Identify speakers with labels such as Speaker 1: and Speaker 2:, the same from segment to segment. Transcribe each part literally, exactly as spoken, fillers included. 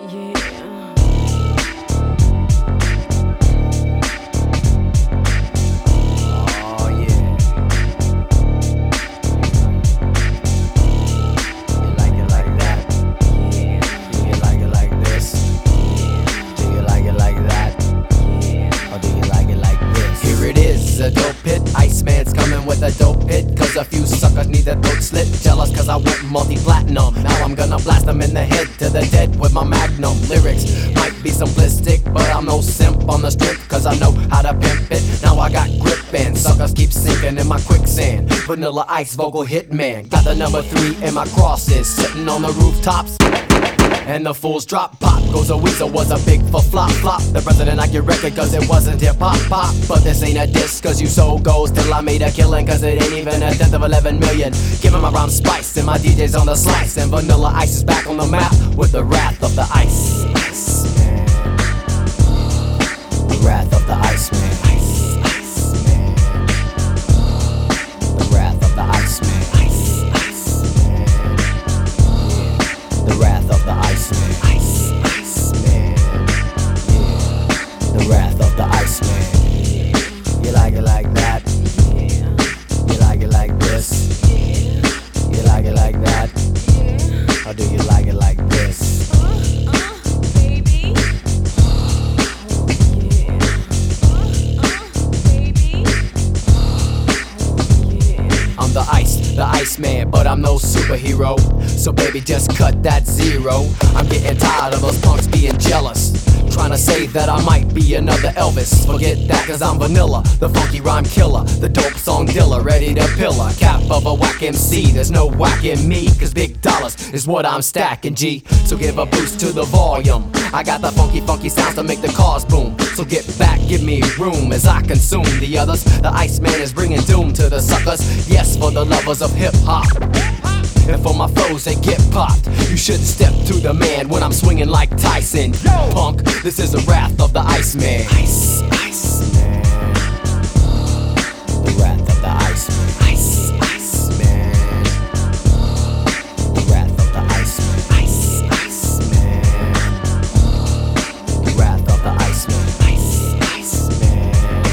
Speaker 1: Yeah.
Speaker 2: Oh yeah. You like it like that?
Speaker 1: Yeah.
Speaker 2: Do you like it like this? Do you like it like that?
Speaker 1: Yeah.
Speaker 2: Or do you like it like this? Here it is, a dope hit. Iceman's coming with a dope hit. Cause a few suckers need their throat slit. Jealous cause I went multi-platinum. Now I'm gonna blast them in the head to the dead with my magnum. Lyrics might be simplistic, but I'm no simp on the strip. Cause I know how to pimp it. Now I got grip and suckers keep sinking in my quicksand. Vanilla Ice vocal hitman. Got the number three in my crosses. Sitting on the rooftops. And the fools drop. Pop goes a weasel, was a big for flop flop. The president like your record cause it wasn't hip hop pop. But this ain't a diss cause you so goes till I made a killing. Cause it ain't even a tenth of eleven million. Giving my rhyme spice and my D J's on the slice. And Vanilla Ice is back on the map with the wrath of the ice. Ice man. The wrath of the ice man. Ice, ice man. The wrath of the ice man. Ice, ice man. The wrath of the ice man. Ice, ice man. Yeah. The wrath of the ice man. You like it like that?
Speaker 1: Yeah.
Speaker 2: You like it like this?
Speaker 1: Yeah.
Speaker 2: You like it like that?
Speaker 1: Yeah.
Speaker 2: Or do you like it like this?
Speaker 1: Uh, uh, baby. Yeah. Uh, uh, baby. Yeah.
Speaker 2: I'm the ice, the ice man, but I'm no superhero. So baby, just cut that zero. I'm getting tired of those punks being jealous, trying to say that I might be another Elvis. Forget that cause I'm Vanilla, the funky rhyme killer, the dope song dealer, ready to pillar. Cap of a whack M C, there's no whack in me. Cause big dollars is what I'm stacking, G. So give a boost to the volume. I got the funky funky sounds to make the cars boom. So get back, give me room as I consume the others. The Iceman is bringing doom to the suckers. Yes, for the lovers of hip hop. And for my foes that get popped, you shouldn't step to the man when I'm swinging like Tyson. Yo! Punk, this is the wrath of the Iceman. Ice, ice man. The wrath of the Iceman. Ice, ice man. The wrath of the Iceman. Ice, ice man. The wrath of the Iceman. Ice, ice man.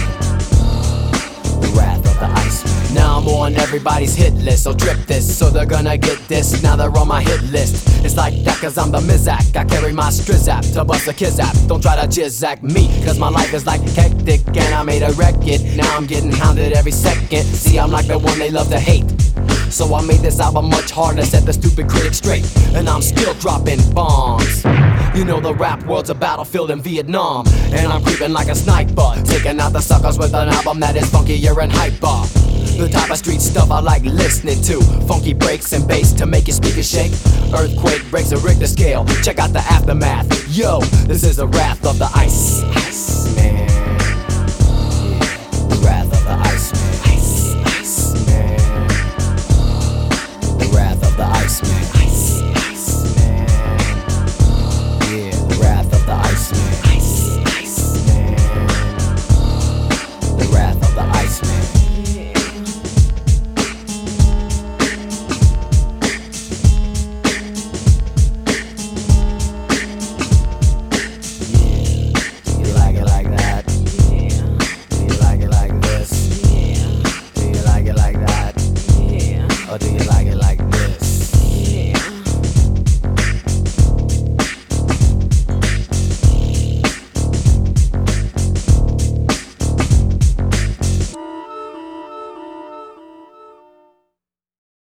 Speaker 2: The wrath of the Iceman. Now I'm on everybody's hit list, so trip this, so they're gonna get this. Now they're on my hit list. It's like that cause I'm the Mizak. I carry my strizap to bust a kizap. Don't try to jizzack me, cause my life is like hectic. And I made a record, now I'm getting hounded every second. See, I'm like the one they love to hate. So I made this album much harder, set the stupid critics straight. And I'm still dropping bombs. You know the rap world's a battlefield in Vietnam. And I'm creeping like a sniper, taking out the suckers with an album that is funkier and hyper. The type of street stuff I like listening to. Funky breaks and bass to make your speakers shake. Earthquake breaks a Richter scale. Check out the aftermath. Yo, this is the wrath of the ice. Ice man. Yeah. The wrath of the ice man. Ice, ice man. The wrath of the ice man. Ice, ice man. Yeah, the wrath of the ice man. Ice, ice man. The wrath of the ice man. Or do you like it like